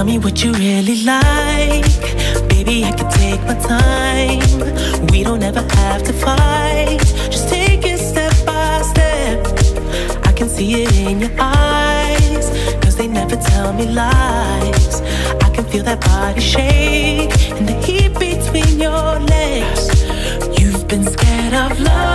me what you really like. Baby, I can take my time. We don't ever have to fight. Just take it step by step. I can see it in your eyes, 'cause they never tell me lies. I can feel that body shake and the heat between your legs. You've been scared of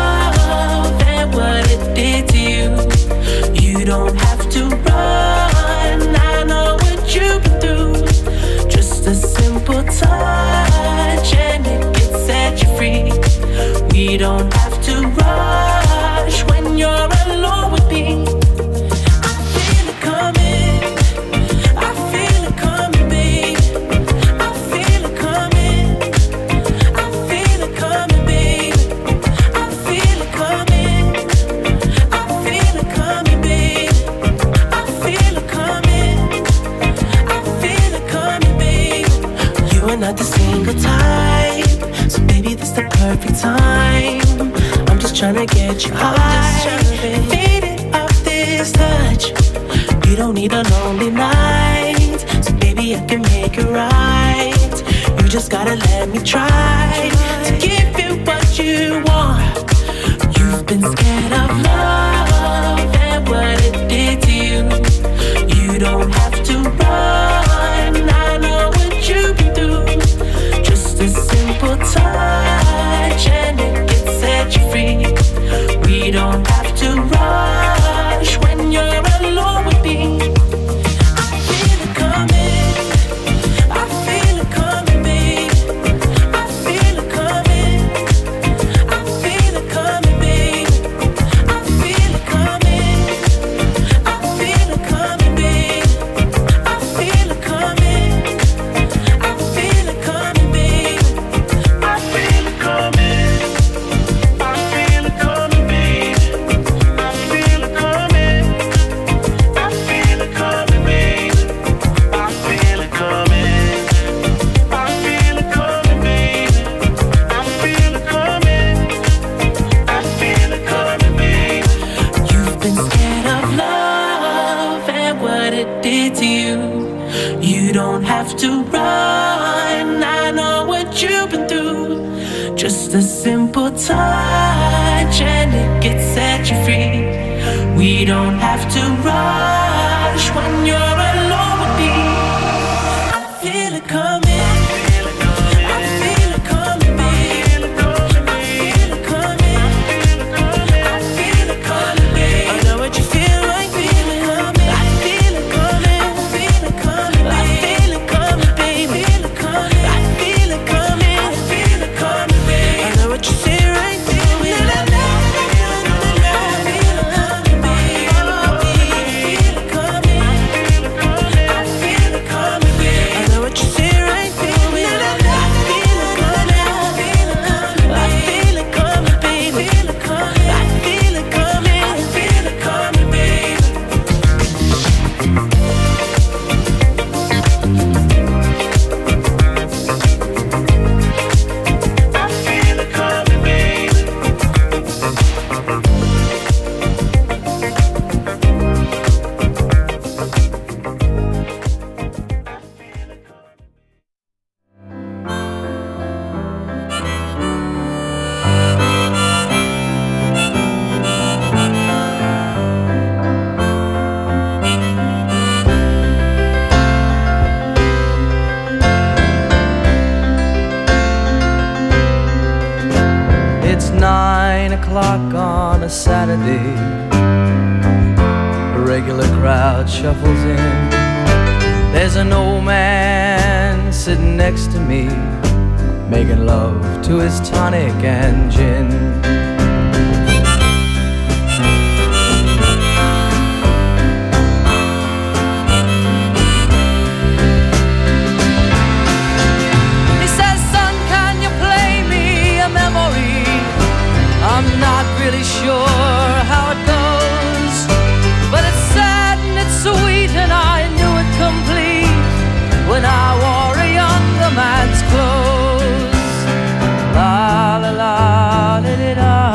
love and what it did to you. You don't have to run, I know what you've been through. Just a simple touch and it can set you free. We don't have to rush when you're alone with me. I feel it coming, I feel it coming, babe. I feel it coming, I feel it coming, babe. I feel it coming, I feel it coming, babe. I feel it coming, I feel it coming, babe. You are not the single type, so baby, this the perfect time. I'm just trying to get you high, faded off this touch. You don't need a lonely night, so baby, I can make it right. You just gotta let me try to give you what you want. You've been scared of love and what it did to you. You don't have to run, I know what you've been through. Just a simple touch and it can set you free. We don't have to rush when you're alone with me. I feel it coming, I feel it coming, babe. I feel it coming, I feel it coming, babe. I feel it coming, I feel it coming, babe. I feel it coming, I feel it coming, babe. I feel it coming, I feel it coming, babe. I feel it coming, I feel it coming, babe. I feel it coming, I feel it coming, babe. I feel it coming, I feel it coming, babe. You've been scared of love and what it did to you. You don't have to run, I know what you've been through. Just a simple touch and it can set you free. We don't have to rush when you're alone with me. I feel it coming, I feel it coming, babe. I feel it coming, I feel it coming, babe. I know what you feel like, feel it coming. I feel it coming, I feel it coming, I feel it coming, babe. I feel it coming, I feel it coming, I feel it coming, babe. I know what you feel right, feel it. I feel it coming, babe. I feel it coming, I feel it coming, babe. I know what you feel right, feel it. I feel it coming, I feel it coming, I feel it coming, babe. I feel it coming, I feel it coming, I feel it coming, babe. I feel it coming, babe. It's 9 o'clock on a Saturday. A regular crowd shuffles in. There's an old man sitting next to me, making love to his tonic and gin. He says, "Son, can you play me a memory? I'm not really sure how it goes, but it's sad and it's sweet and I knew it complete when I wore a younger man's clothes." La la la, da da da.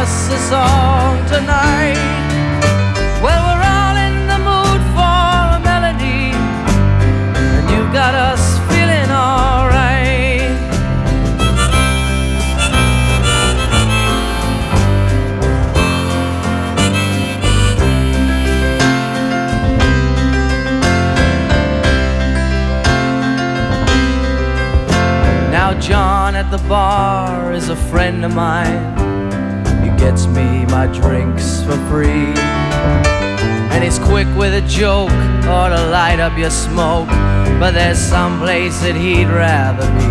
us a song tonight. Well, we're all in the mood for a melody, and you've got us feeling alright. Now John at the bar is a friend of mine. He gets me my drinks for free, and he's quick with a joke or to light up your smoke, but there's some place that he'd rather be.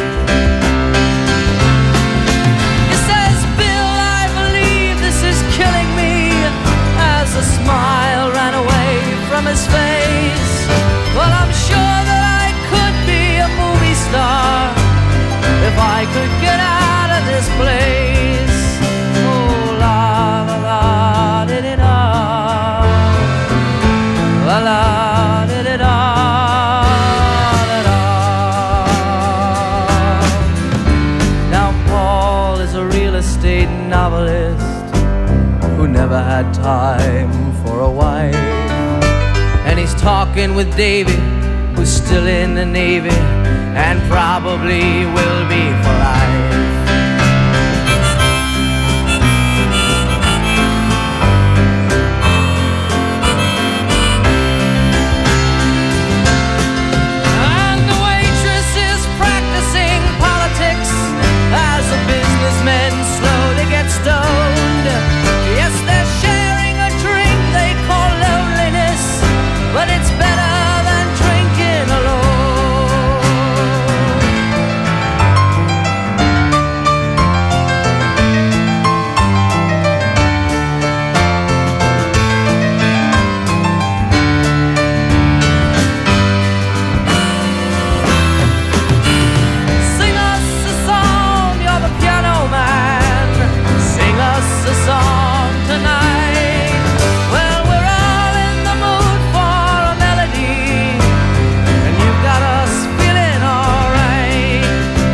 He says, Bill, I believe this is killing me, as a smile ran away from his face. Well, I'm sure that I could be a movie star if I could get out of this place. Oh, la la la, did it all. La la, did it all, it all. Now Paul is a real estate novelist who never had time for a wife, and he's talking with Davy, who's still in the Navy and probably will be for life. And the waitress is practicing politics as the businessmen slowly get stoned. Yes, they're sharing a drink they call loneliness, but it's better than drinking alone. Sing us a song, you're the piano man. Sing us a song tonight. Well, we're all in the mood for a melody, and you've got us feeling alright.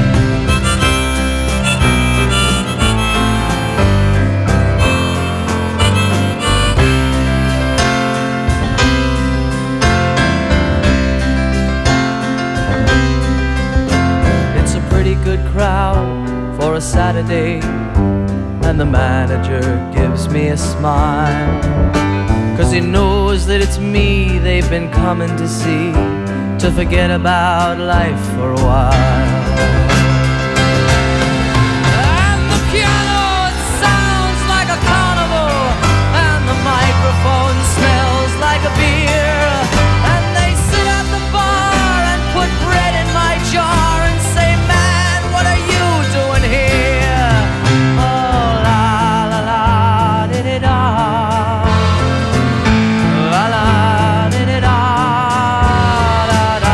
It's a pretty good crowd for a Saturday, and the manager gives me a smile, 'cause he knows that it's me they've been coming to see, to forget about life for a while. And the piano, it sounds like a carnival, and the microphone smells like a beer, and they sit at the bar and put bread in my jar and say, man, what are you doing here? Oh, la la la, did it all. La la, did it all, la la.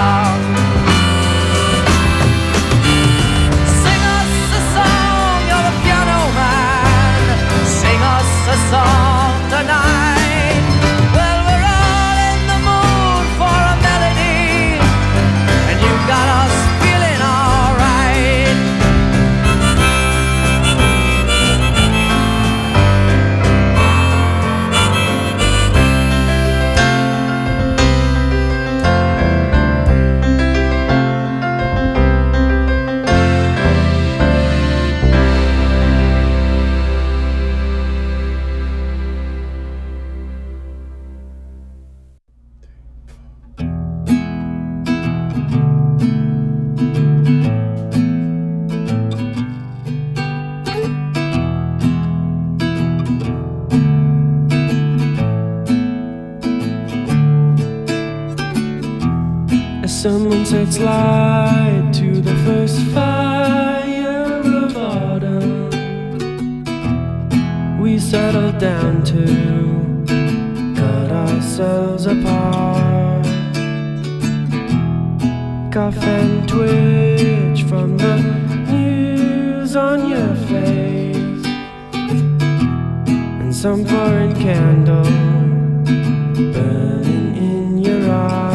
Sing us a song, you're the piano man. Sing us a song tonight. Well, we're all in the mood for a melody, and you've got us feeling alright. Someone sets light to the first fire of autumn. We settle down to cut ourselves apart. Cough and twitch from the news on your face, and some foreign candle burning in your eyes.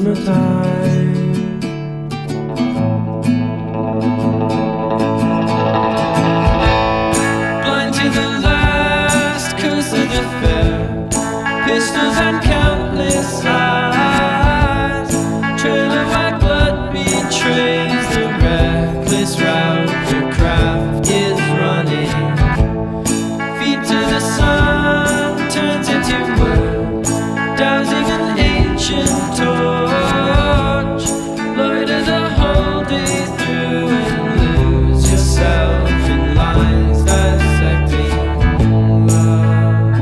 summertime. Blind to the last curse of the fair, pistols and countless eyes. Trail of white blood betrays the reckless route your craft is running. Feet to the sun turns into wood, dousing an ancient torch. Loiter the whole day through and lose yourself in lines dissecting love.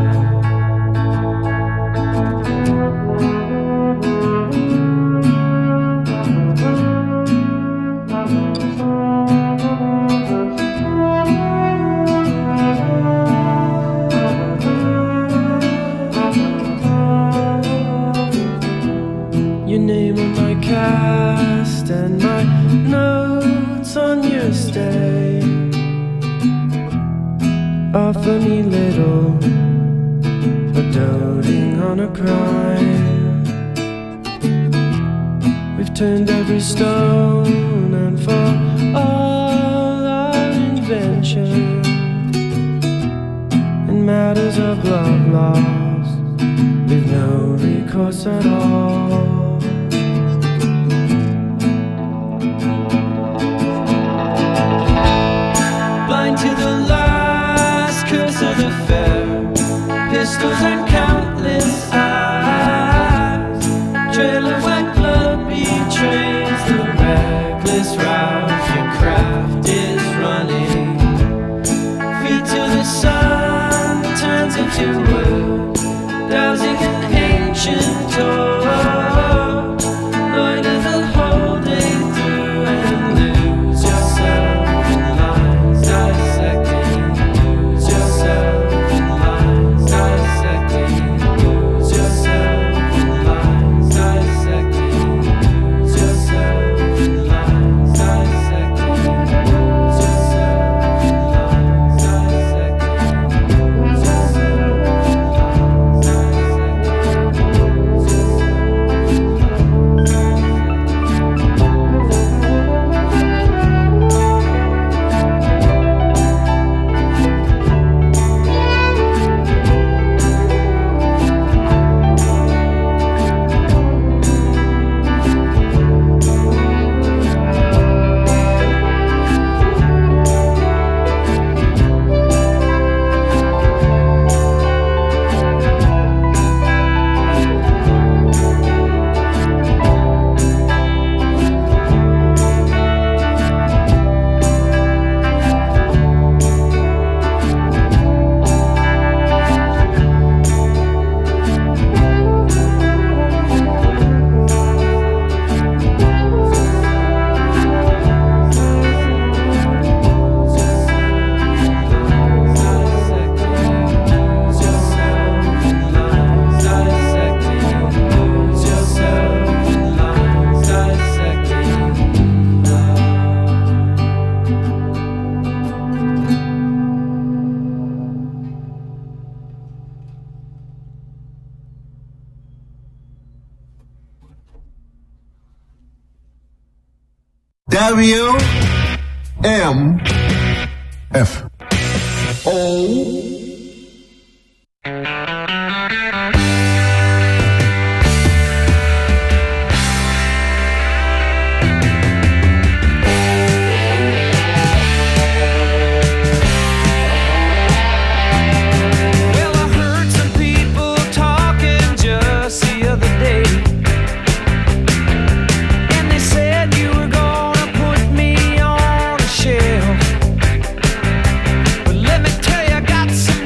Your name on my cast and my notes on your stay offer me little, but doting on a crime. We've turned every stone, and for all our invention in matters of love lost, we've no recourse at all. Blind to the last curse of the fair, pistols and countless eyes. Trail of white blood betrays the reckless route your craft is running. Feet to the sun turns into wood, dousing an ancient torch. Loiter the whole day through and lose yourself in lines dissecting. Lose yourself in lines dissecting. Lose yourself in lines dissecting. Lose yourself in lines dissecting. Lose yourself in lines dissecting. Lose yourself in lines WMFO. Let me tell you, I got some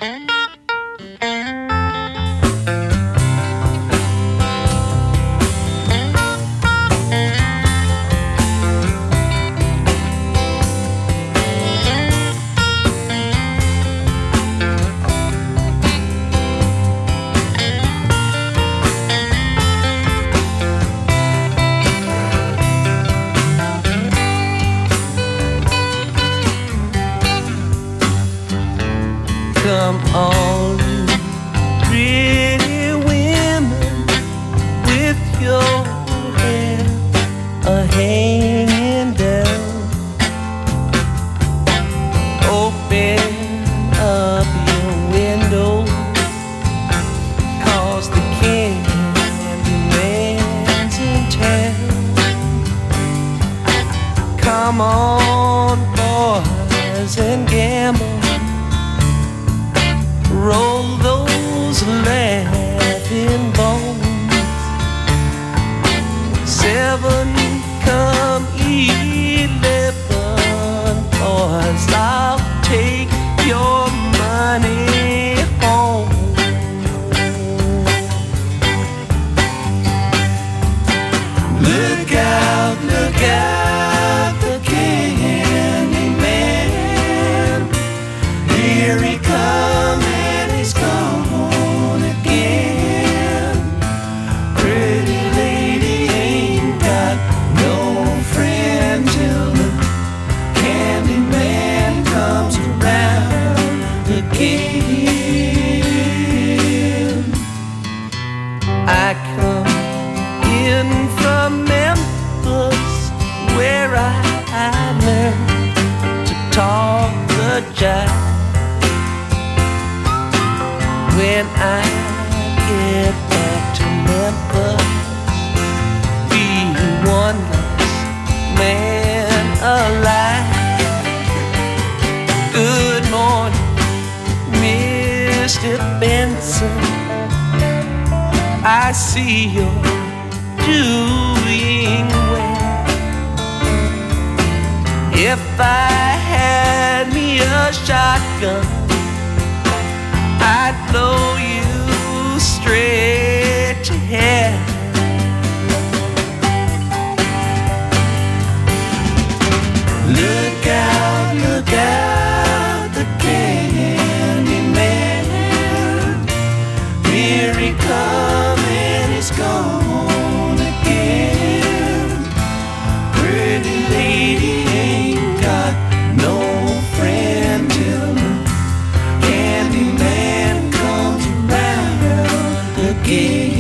Come on, pretty women, with your hair hanging down. Open up your window, 'cause the Candyman's in town. Come on, boys, and gamble. Roll those laughing bones. 7 come 11, boys, I'll take your money home. Look out, the Candyman. Here he comes. He's gone again. Pretty lady ain't got no friend till the Candyman comes around again. I come in from Memphis, where I learned to talk the jive. When I get back to Memphis, be one less man alive. Good morning, Mr. Benson. I see you're doing well. If I had me a shotgun, I'd blow you straight to hell. Look out, the Candyman. Here he comes and he's gone again. Pretty lady ain't got no friend till the Candyman comes around again.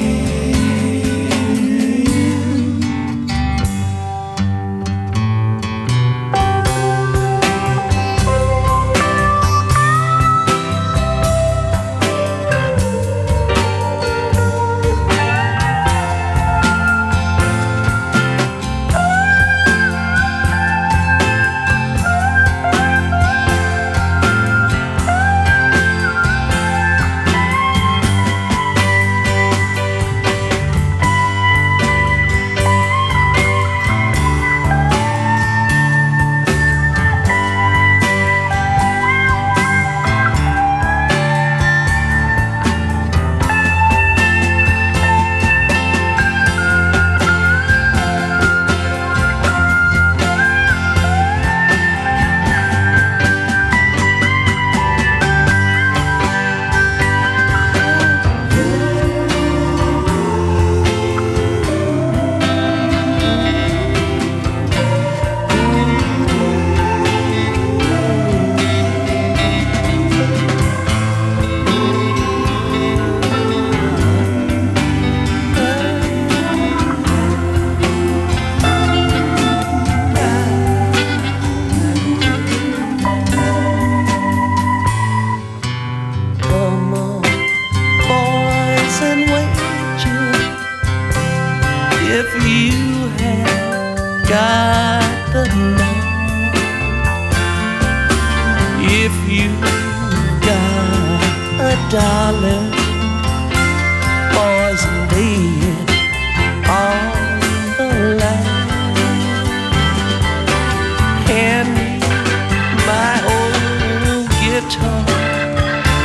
$1 was laid on the line. Hand me my old guitar,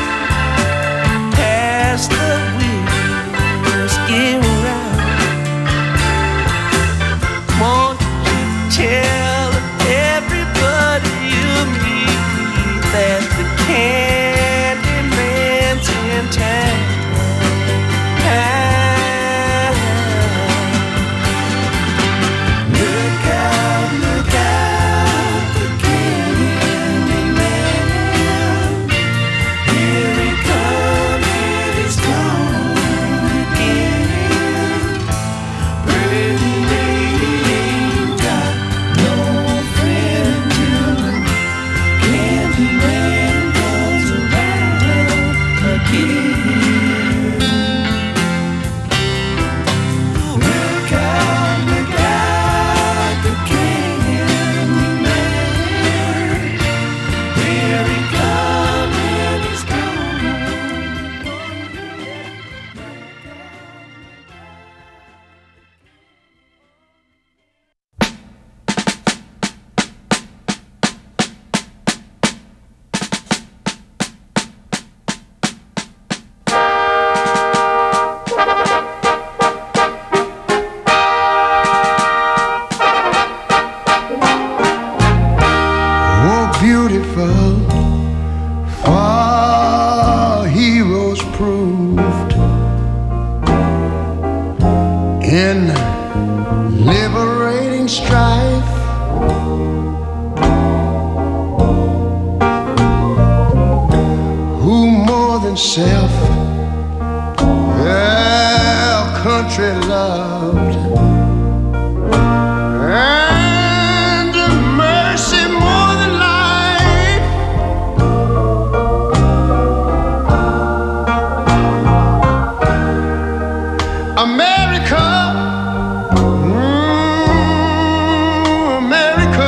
beautiful, for heroes proved in liberating strife. Who more than self their country loved, and mercy more than life. America, America,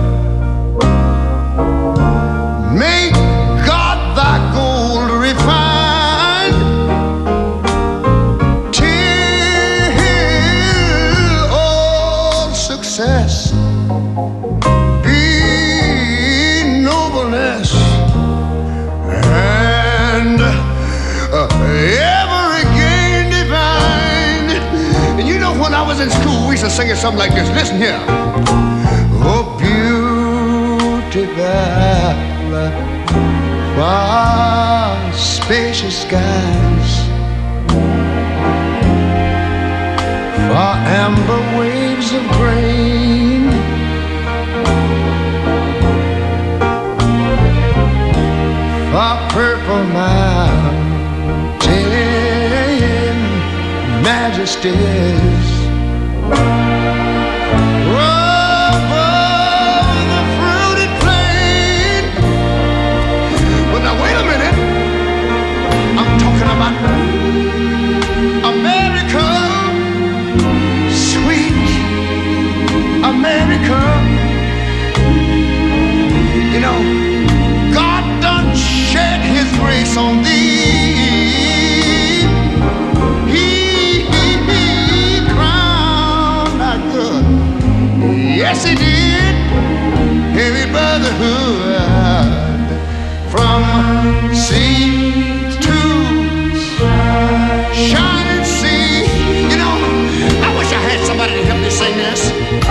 may God thy gold refine, till all success be nobleness, and every gain divine. And you know, when I was in school, we used to sing it something like this. Listen here. Oh, beautiful, far spacious skies, far amber waves of grain, far purple mountain majesties, above the fruited plain. But now wait a minute, I'm talking about America, sweet America. You know, God done shed his grace on thee. He crowned thy good. Yes, he did. Heavy brotherhood from sea to shining sea. You know, I wish I had somebody to help me sing this.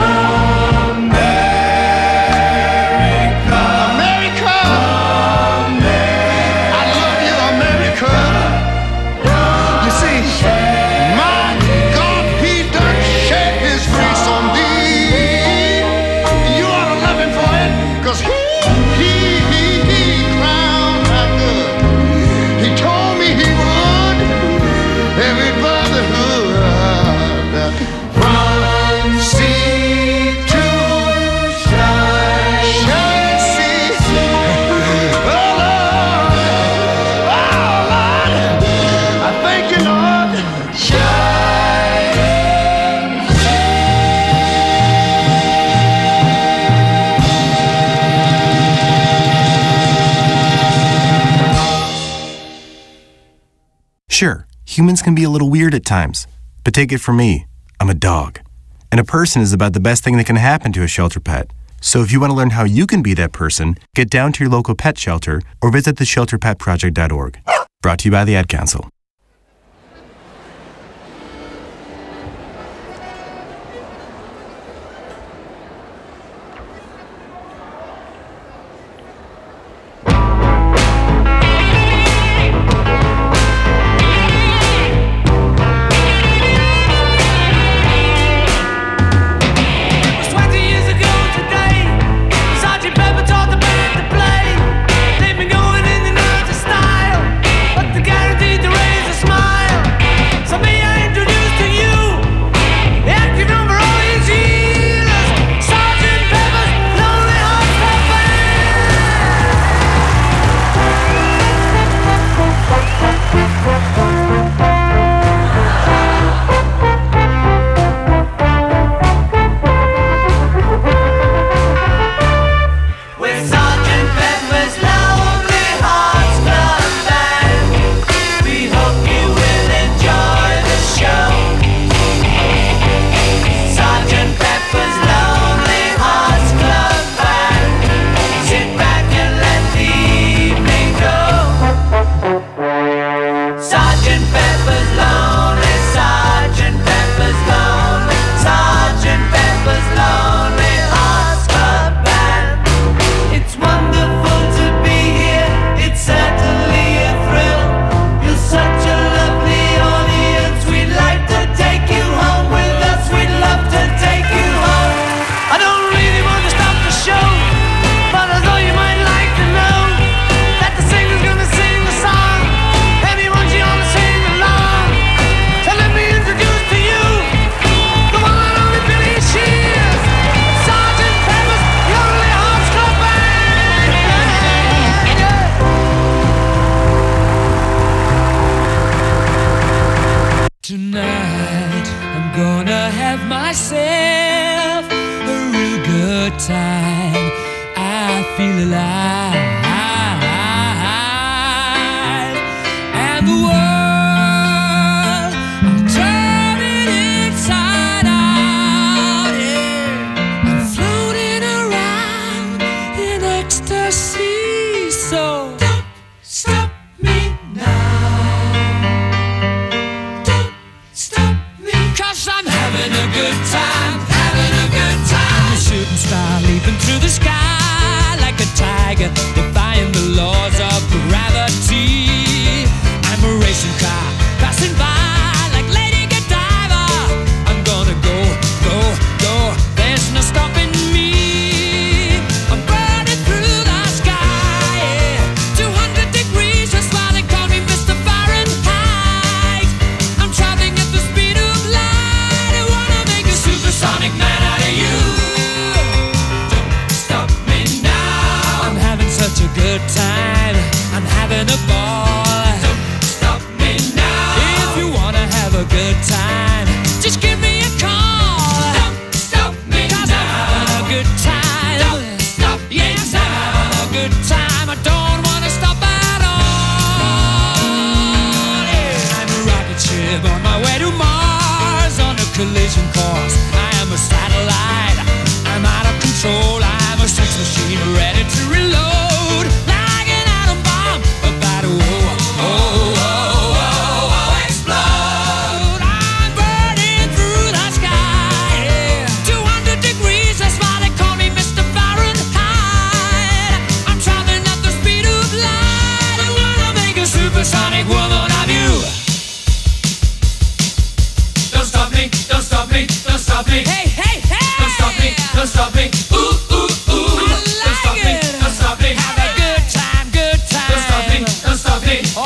Sure, humans can be a little weird at times, but take it from me, I'm a dog. And a person is about the best thing that can happen to a shelter pet. So if you want to learn how you can be that person, get down to your local pet shelter or visit theshelterpetproject.org. Brought to you by the Ad Council. Guaranteed the rain. good time. I'm having a ball. Don't stop me now. If you wanna have a good time, just give me a call. Don't stop me now. I'm having a good time. Don't stop me now. Yes, I'm having a good time. I don't wanna stop at all. Yeah. I'm a rocket ship on my way to Mars on a collision course. I am a satellite. I'm out of control. I'm a sex machine ready to reload. Like an atom bomb about to explode. I'm burning through the sky. 200 degrees, that's why they call me Mr. Fahrenheit. I'm traveling at the speed of light. I'm gonna make a supersonic woman of you. Don't stop me, don't stop me, don't stop me. Hey, hey, hey! Don't stop me, don't stop me. Ooh, ooh, ooh. Don't stop me, don't stop me. Have a good time, good time. Don't stop me, don't stop me. Oh!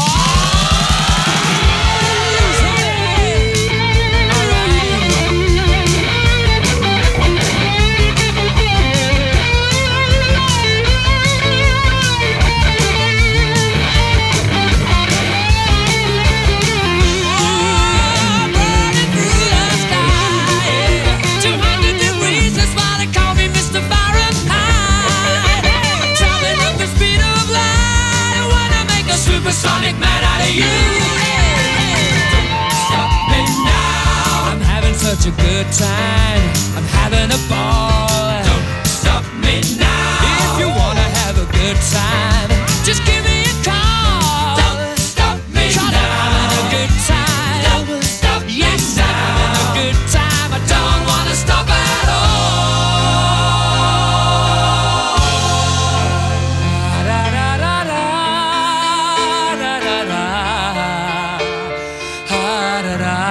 Burning through the sky. 200 degrees, that's why they call me Mr. Fahrenheit. Traveling at the speed of light. I wanna make a supersonic man out of you. Don't stop me now. I'm having such a good time. I'm having a ball. Don't stop me now. If you wanna have a good time, just give me a call. Don't stop me now. I'm having a good time. Don't stop me. Yes, I'm having a good time. I don't wanna stop at all. Da da da da da da da da da da.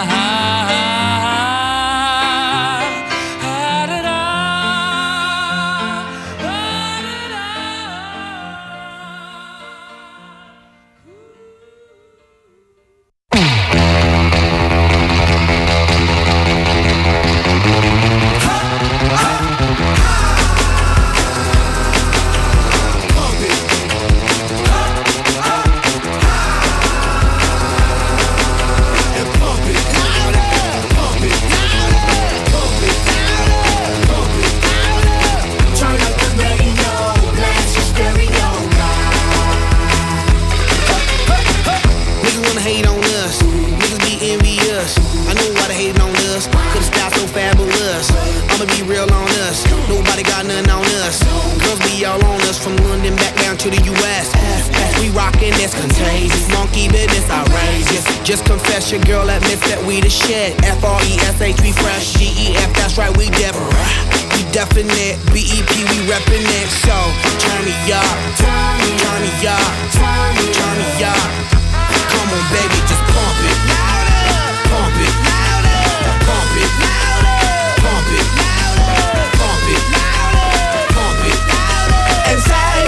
Niggas wanna hate on us, niggas be envious. I know why they hating on us, cause the style so fabulous. I'ma be real on us, nobody got nothing on us. Girls be all on us, from London back down to the US. We rockin' this contagious, monkey business outrageous. Just confess your girl admits that we the shit. F-R-E-S-H, we fresh, G-E-F, that's right, we different. We definite, B-E-P, we reppin' it. So, turn me up, turn me up, turn me up. Come on, baby, just pump it. Pump it. Pump it. Pump it. Pump it. Pump it. And say,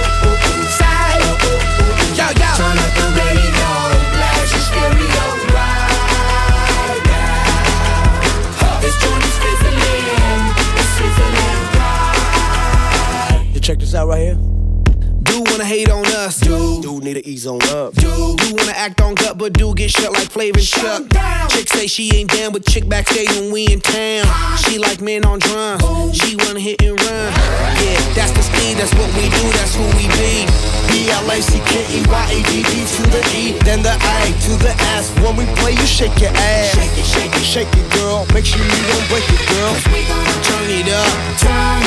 yo, yo. Turn up the radio, blast your stereo right now. This joint is fizzling, it's fizzling right. You check this out right here. Do wanna hate on us, do need to ease on up, do wanna act on gut, but do get shut like Flavor and Chuck. Chick say she ain't down with chick backstage when we in town. She like men on drums, she wanna hit and run. Yeah, that's the speed, that's what we do, that's who we be. B-L-A-C-K-E-Y-A-D-D to the E, then the A to the S. When we play, you shake your ass. Shake it, girl. Make sure you don't break it, girl. Turn it up, turn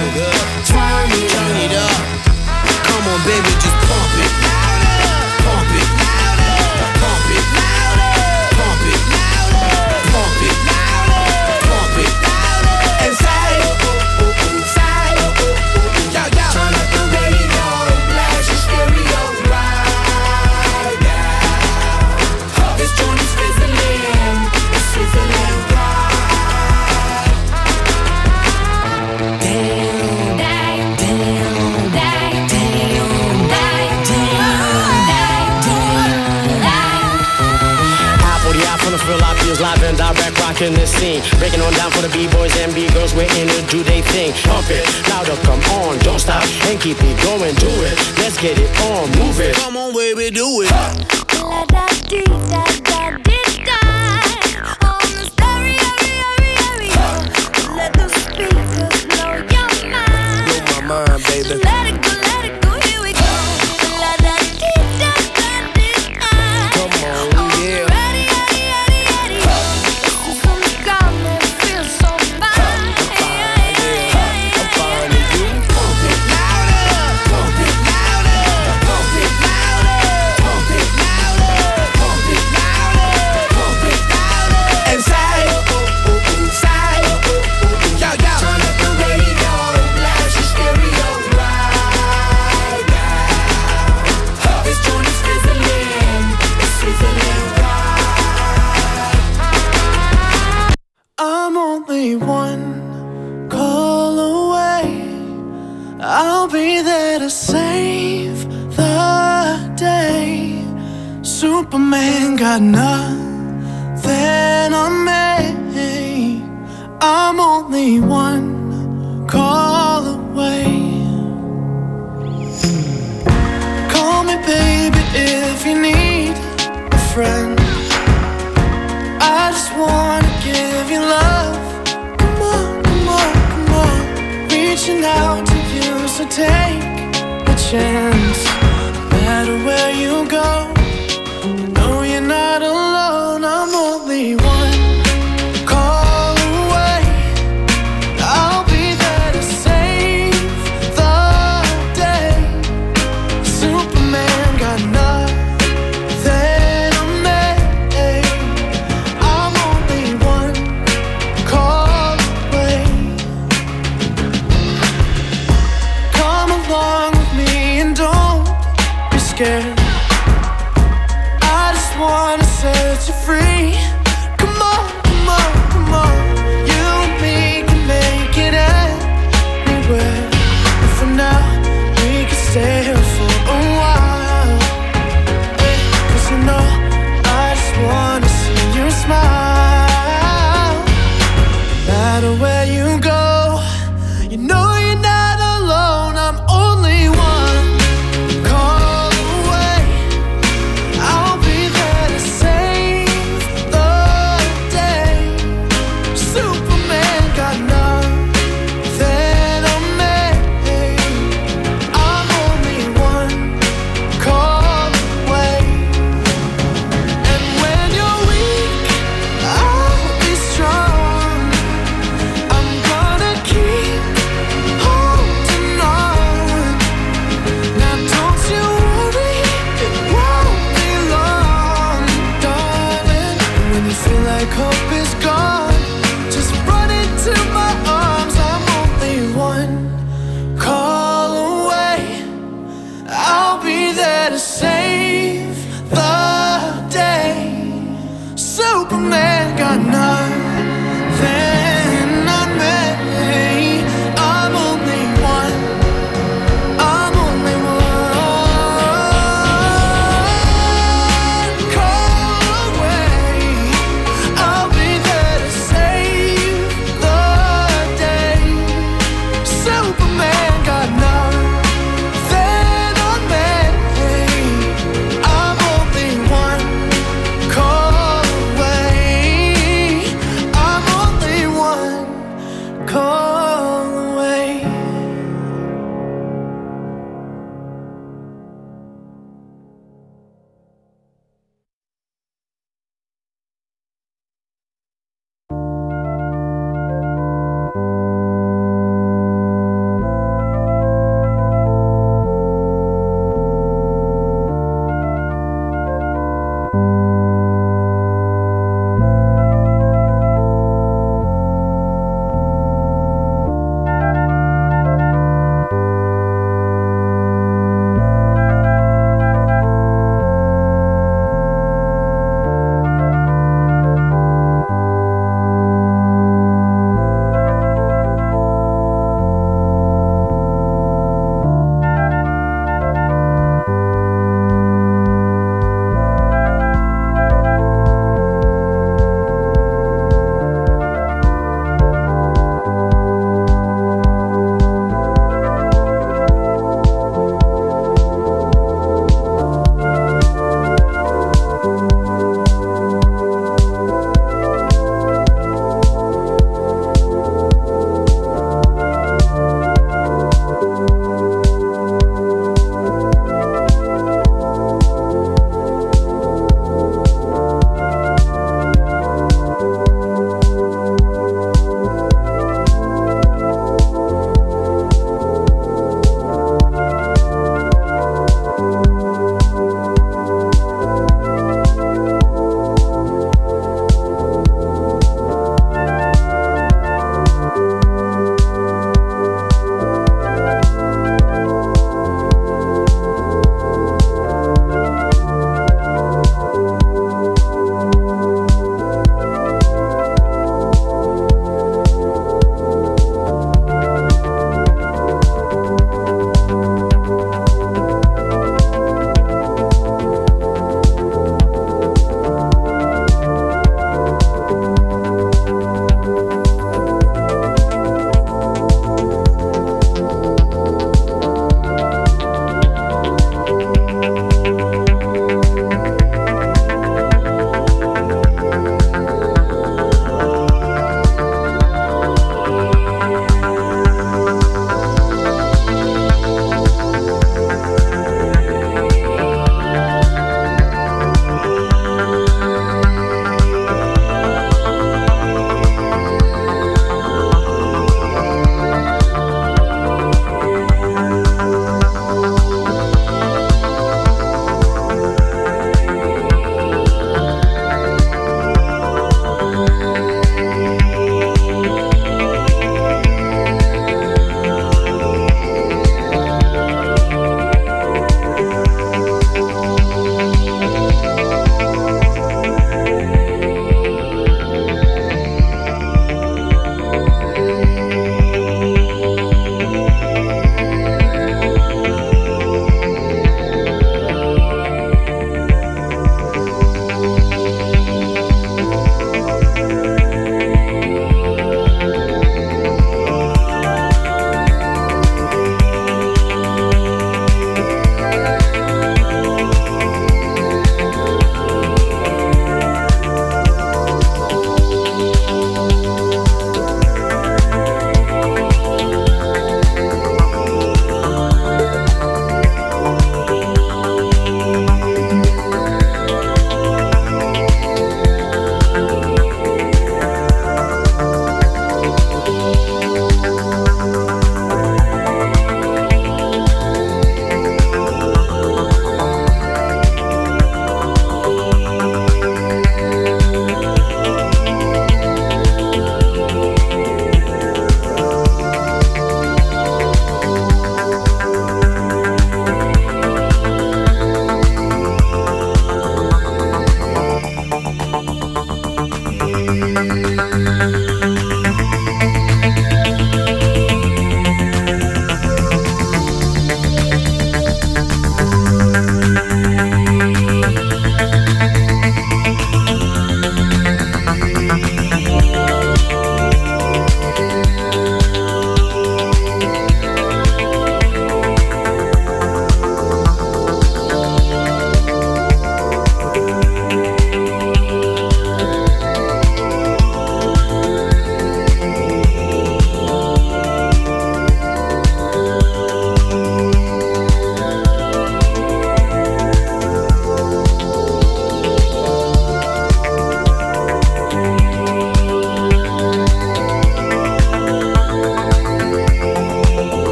it up. Come on, baby, just pump it. Pump it. Pump it. Pump it. Pump it. Pump it. And say, yo, yo. Turn up the radio, blast your stereo right now. This joint is fizzling, it's fizzling right. Damn. rocking the scene. Breaking on down for the B-boys and B-girls, we're in to do they thing. Pump it, louder, come on, don't stop, and keep it going, do it. Let's get it on, move it. Come on, baby, do it. La-da-dee-da-da-dee-da. On the stereo, let the speakers blow your mind. Blow my mind, baby. Let it go, here we go. La-da-dee-da-da-dee-da. Come on, yeah. Ready, this is some gum that feels so fine. I'm fine, and you? Pump it louder, pump it louder, pump it louder, pump it louder, pump it louder, pump it louder. And say, say, yo, yo. Turn up the radio, blast your stereo right now. This joint is sizzling, it's sizzling right. I'm only one call away. I'll be there to save the day. Superman got nothing on me. I'm only one call away. Call me baby if you need a friend. I just wanna give you love. Come on, come on, come on. Reaching out to you, so take a chance. No matter where you go, you know you're not alone. I'm only one call away. I'll be there to save the day. Superman got nothing on me. I'm only one call away. Come along with me and don't be scared. I just wanna set you free. Come on, come on, come on. You and me can make it anywhere. And for now, we can stay here for a while. 'Cause you know, I just wanna see you smile. No matter where you go, you know you're not alone. I'm only one call away. I'll be there to save the day. Superman got nothing on me. I'm only one call away. And when you're weak, I'll be strong. I'm gonna keep holding on. Now don't you worry, it won't be long, darling. And when you feel like hope is gone, just run into my arms. I'm only one call away. I'll be there to save the day. Superman got nothing on me. I'm only one. I'm only one call away. I'll be there to save the day. Superman got nothing on me.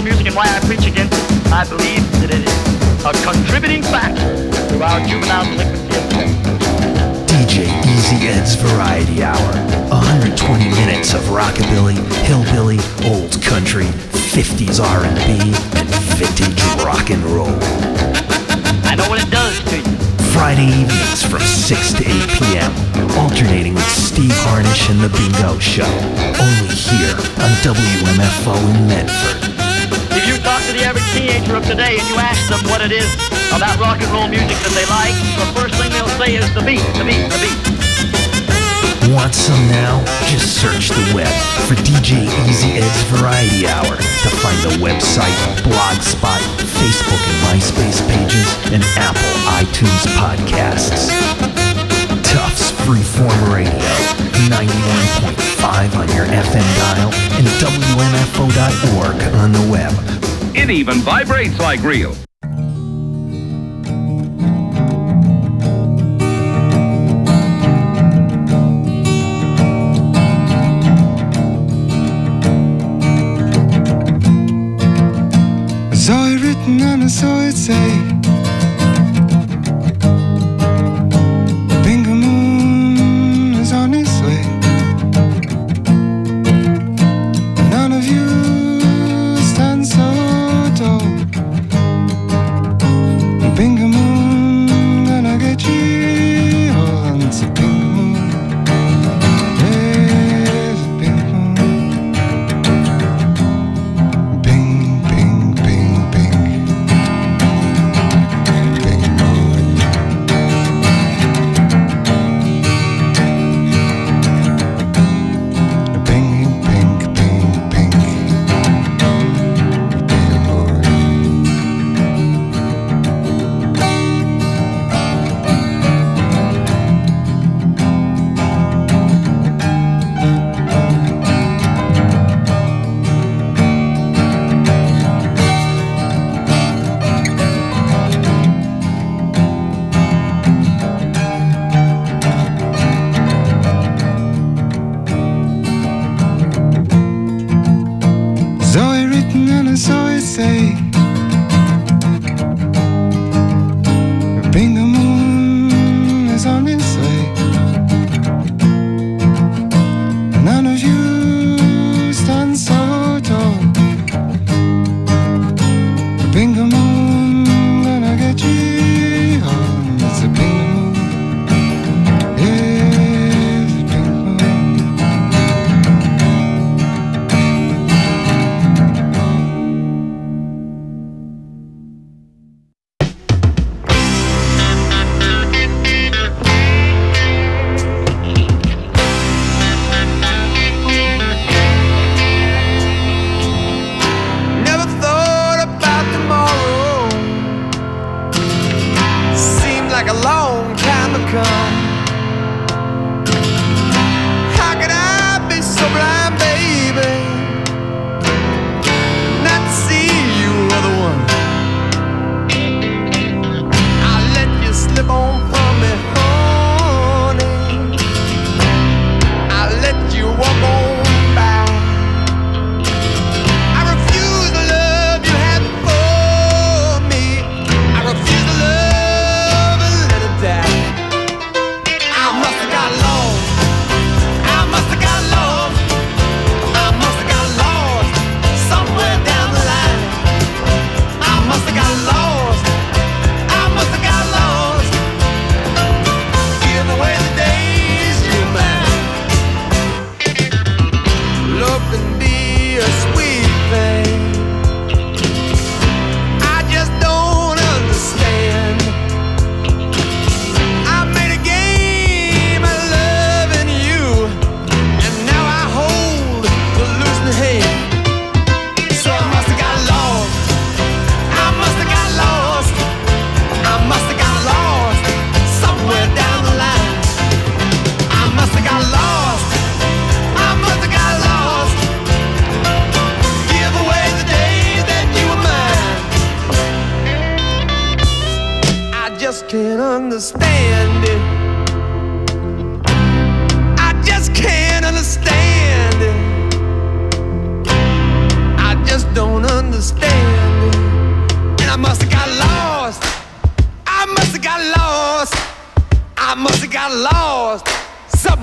music and why I preach against it. I believe that it is a contributing factor to our juvenile delinquency of sex. DJ Easy Ed's Variety Hour. 120 minutes of rockabilly, hillbilly, old country, 50s R&B, and vintage rock and roll. I know what it does to you. Friday evenings from 6 to 8 p.m. Alternating with Steve Harnish and The Bingo Show. Only here on WMFO in Medford. If you talk to the average teenager of today and you ask them what it is about rock and roll music that they like, the first thing they'll say is the beat, the beat, the beat. Want some now? Just search the web for DJ Easy Ed's Variety Hour to find the website, Blogspot, Facebook and MySpace pages, and Apple iTunes podcasts. Tufts Freeform Radio, 91.5 on your FM dial and WMFO.org on the web. It even vibrates like real. I saw it written and I saw it say, the Bingo Moon is on its way. None of you stand so tall.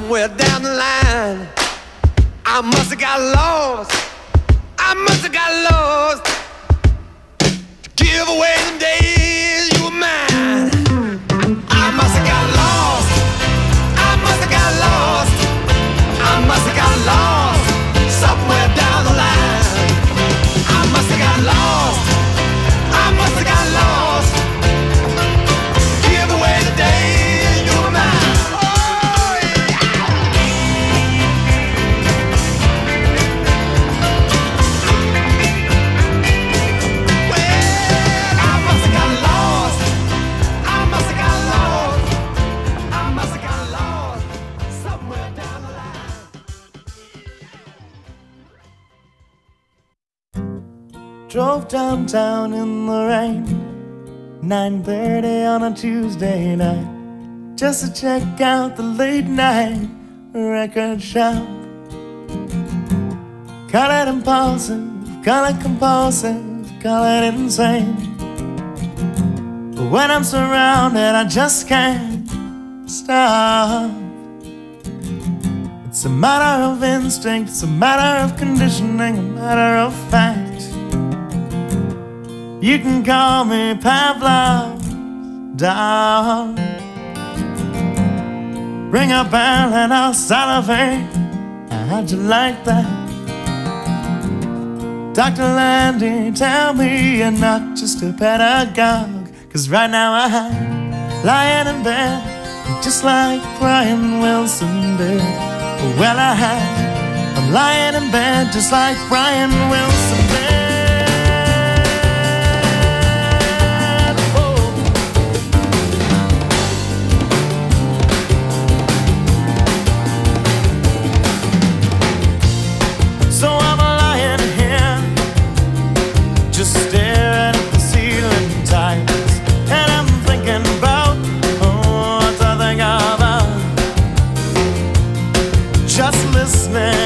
somewhere down the line, I must have got lost. I must have got lost to give away the days you were mine. I must have got lost. I must have got lost. I must have got lost somewhere down the line. I must have got lost. I must have got lost. Give away the days you were mine. Drove downtown in the rain, 9:30 on a Tuesday night, just to check out the late night record shop. Call it impulsive, call it compulsive, call it insane. But when I'm surrounded, I just can't stop. It's a matter of instinct, it's a matter of conditioning, a matter of fact. You can call me Pavlov's dog. Ring a bell and I'll salivate. How'd you like that? Dr. Landy, tell me you're not just a pedagogue. 'Cause right now I'm lying in bed, just like Brian Wilson did. Well, I'm lying in bed just like Brian Wilson did. So I'm lying here, just staring at the ceiling tiles, and I'm thinking about what I think about. Just listening